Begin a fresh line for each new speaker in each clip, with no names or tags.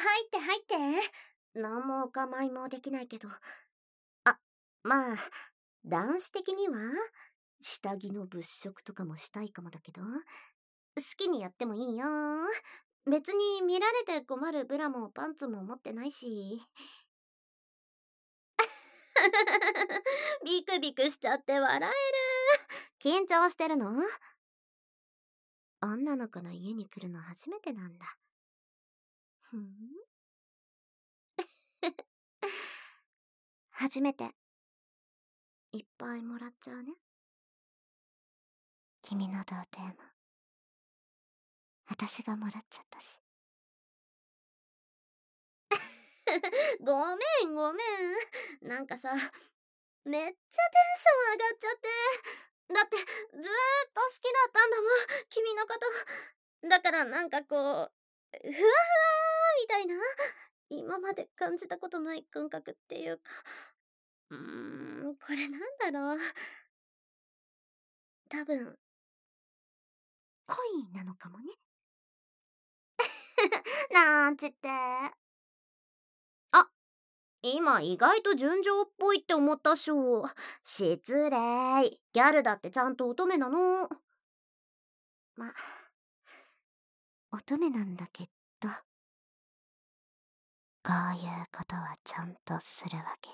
入って入って。なんもお構いもできないけど。あ、まあ、男子的には、下着の物色とかもしたいかもだけど、好きにやってもいいよ。別に見られて困るブラもパンツも持ってないし。ビクビクしちゃって笑える。緊張してるの？女の子の家に来るの初めてなんだ。ふん。初めて。いっぱいもらっちゃうね。君の童貞も。私がもらっちゃったし。ごめんごめん。なんかさ、めっちゃテンション上がっちゃって。だって、ずーっと好きだったんだもん、君のこと。だからなんかこう、ふわふわーみたいな、今まで感じたことない感覚っていうか、これなんだろう。多分、恋なのかもね。なんちって。あ、今意外と純情っぽいって思ったっしょ。失礼。ギャルだってちゃんと乙女なの。ま、乙女なんだけど、こういうことはちゃんとするわけって。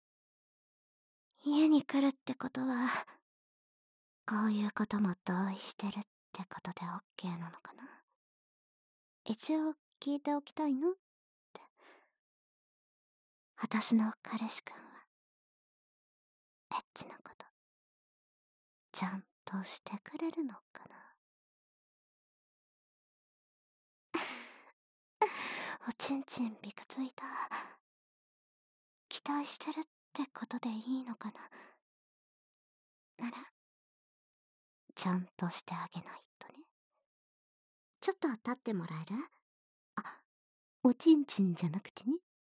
家に来るってことは、こういうことも同意してるってことで OK なのかな。一応聞いておきたいのって。私の彼氏くんは、エッチなこと、ちゃんとしてくれるのかな。おちんちんびくついた。期待してるってことでいいのかな。なら、ちゃんとしてあげないとね。ちょっと立ってもらえる？あ、おちんちんじゃなくてね。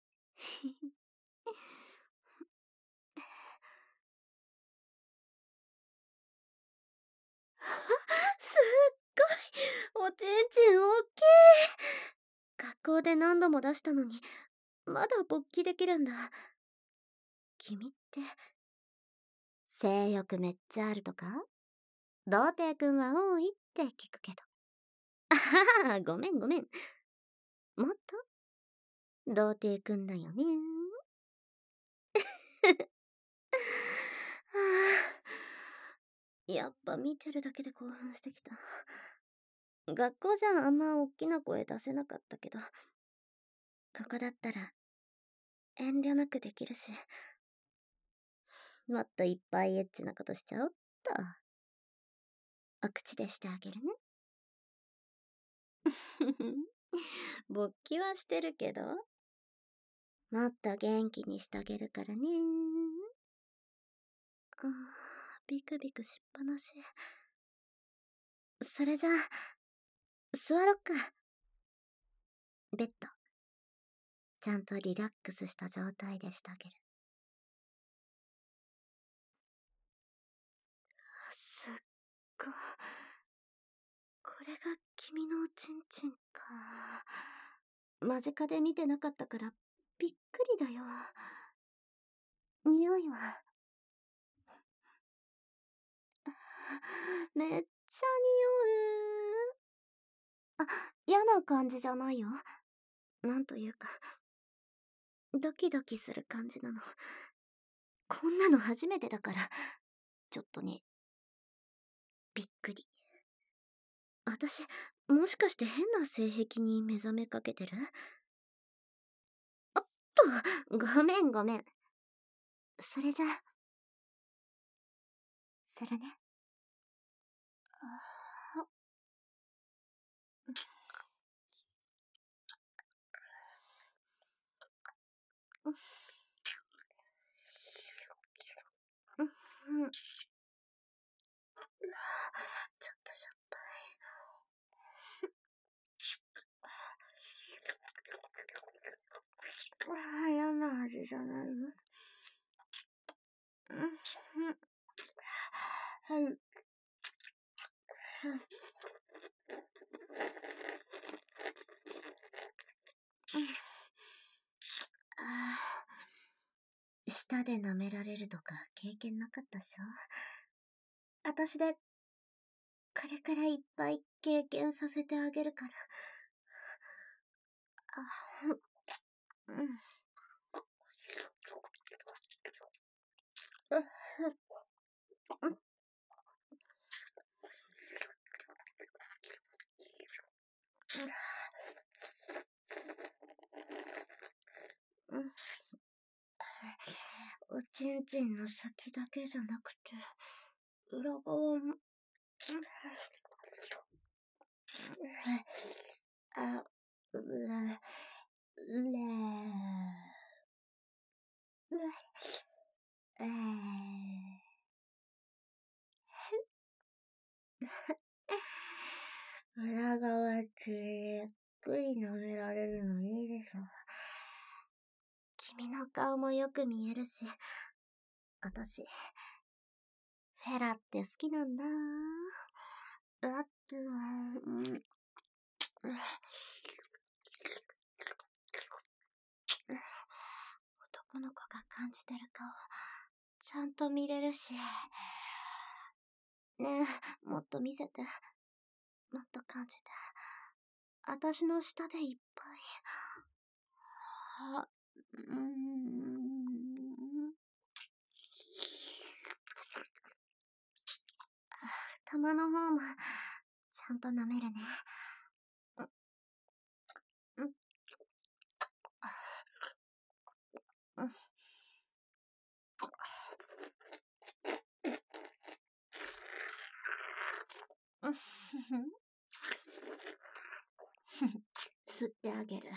すっごい、おちんちんおっきい。学校で何度も出したのに、まだ勃起できるんだ。君って、性欲めっちゃあるとか？童貞くんは多いって聞くけど。ああ、ごめんごめん。もっと童貞くんだよね。はあ、やっぱ見てるだけで興奮してきた。学校じゃあんま大きな声出せなかったけど、ここだったら遠慮なくできるし、もっといっぱいエッチなことしちゃおっと。お口でしてあげるね。勃起はしてるけど、もっと元気にしてあげるからね。ビクビクしっぱなし。それじゃあ、座ろっか。ベッド。ちゃんとリラックスした状態でしてあげる。すっごい。これが君のおちんちんか。間近で見てなかったからびっくりだよ。匂いはめっちゃ匂う。あ、嫌な感じじゃないよ。なんというか、ドキドキする感じなの。こんなの初めてだから、ちょっとね、びっくり。私、もしかして変な性癖に目覚めかけてる？おっと、ごめんごめん。それじゃ、するね。ちょっとしょっぱい。嫌な味じゃないの？はい。 舌で舐められるとか経験なかったっしょ。私で、これくらいいっぱい経験させてあげるから。うん。おちんちんの先だけじゃなくて、裏側も、あ、うら、裏側じっくり舐められるのいいでしょ。君の顔もよく見えるし、私、フェラって好きなんだ。だって、男の子が感じてる顔、ちゃんと見れるし。ねえ、もっと見せて。もっと感じて。私の舌でいっぱい。玉の方も、ちゃんと舐めるね。吸ってあげる。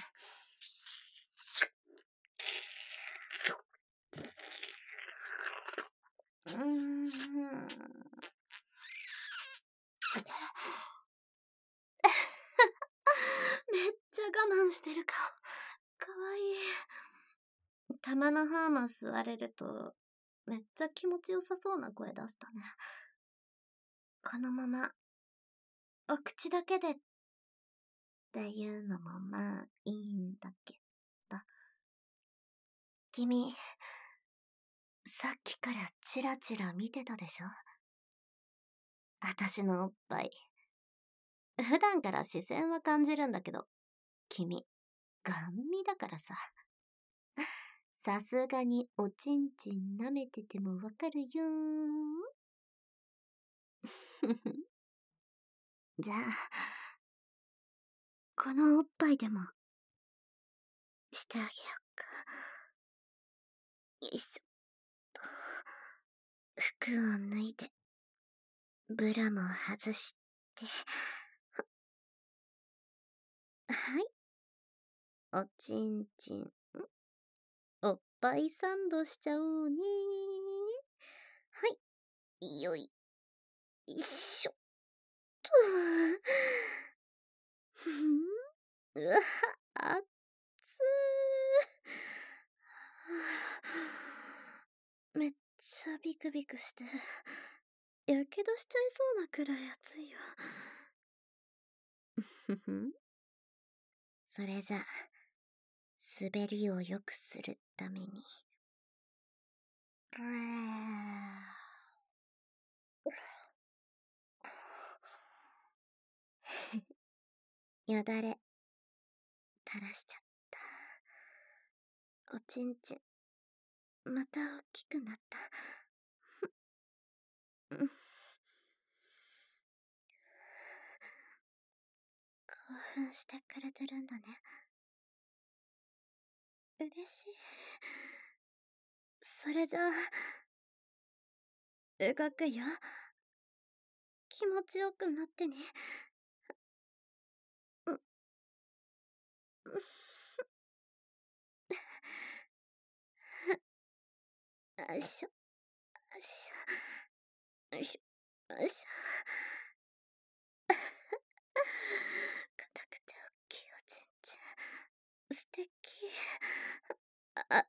めっちゃ我慢してる顔。かわいい。玉のハーマン吸われると、めっちゃ気持ちよさそうな声出したね。このまま、お口だけでっていうのもまあいいんだけど。君、さっきからチラチラ見てたでしょ？私のおっぱい。普段から視線は感じるんだけど、君、ガン見だからさ。さすがにおちんちん舐めててもわかるよー。じゃあ、このおっぱいでも、してあげようか。よいしょっと。服を脱いで、ブラも外して。はい。おちんちん。おっぱいサンドしちゃおうね。はい。よいしょっと。うわ、あっつー。めっちゃビクビクして、やけどしちゃいそうなくらい熱いよ。それじゃ、滑りを良くするために。よだれ、垂らしちゃった。おちんちん、また大きくなった。興奮してくれてるんだね。嬉しい。それじゃあ、動くよ。気持ちよくなってね。よいしょ、よいしょ、よいしょ、よいしょ。硬くて大きいおちんちん。素敵。あ、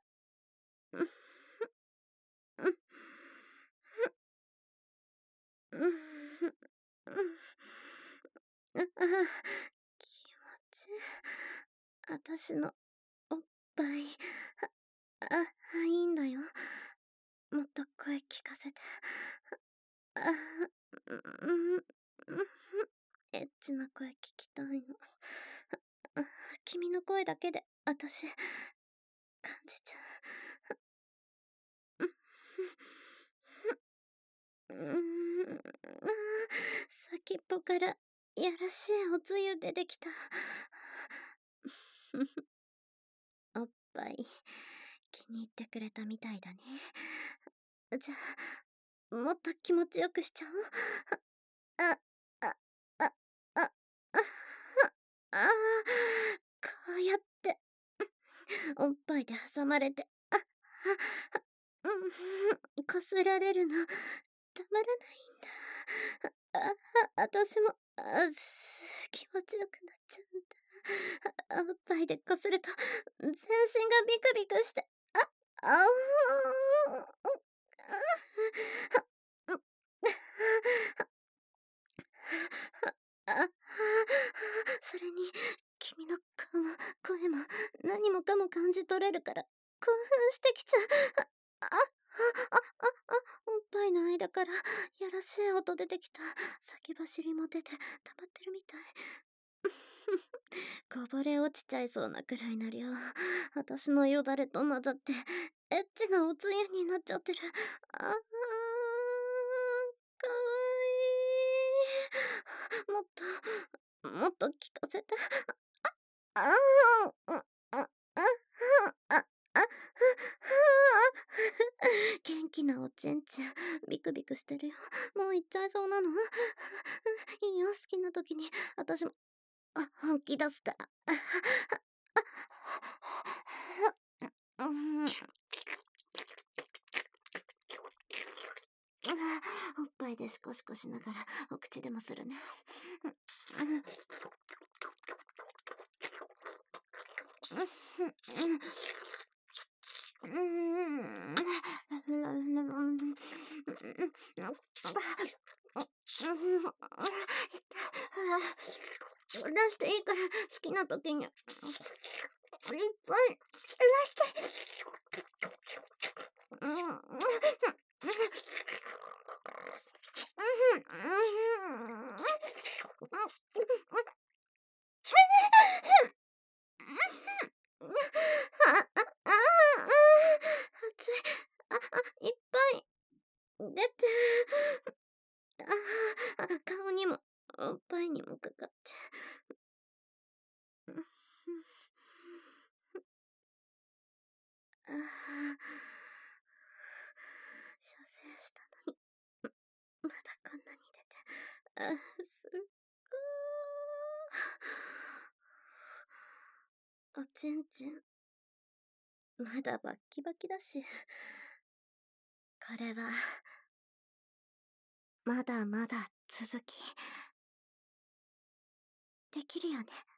気持ちいい。私のおっぱい。 いいんだよ。もっと声聞かせて。あ、うん、うん、エッチな声聞きたいの。君の声だけで、私、感じちゃう。先っぽからやらしいおつゆ出てきた。おっぱい、気に入ってくれたみたいだね。じゃあ、もっと気持ちよくしちゃおう。あ、あ、あ、あ、あ、あ、こうやって、おっぱいで挟まれて、こすられるの、たまらないんだ。私も、気持ちよくなっちゃうんだ。おっぱいでこすると、全身がビクビクして、ああ、それに、君の顔も声も何もかも感じ取れるから、興奮してきちゃう。おっぱいの間からやらしい音出てきた。先走りも出て溜まってるみたい。こぼれ落ちちゃいそうなくらいな量。私のよだれと混ざって、エッチなおつゆになっちゃってる。かわいい。もっと聞かせて。あー、元気なおちんちん、ビクビクしてるよ。もう行っちゃいそうなの。いいよ、好きな時に。私も、本気出すから。うん、おっぱいでシコシコしながらお口でもするね。出していいから好きな時にいっぱい出して熱い。いっぱい出て。顔にもおっぱいにもかかって。射精したのに、まだこんなに出て。すっごー。おちんちん、まだバッキバキだし。これは、まだまだ続き、できるよね。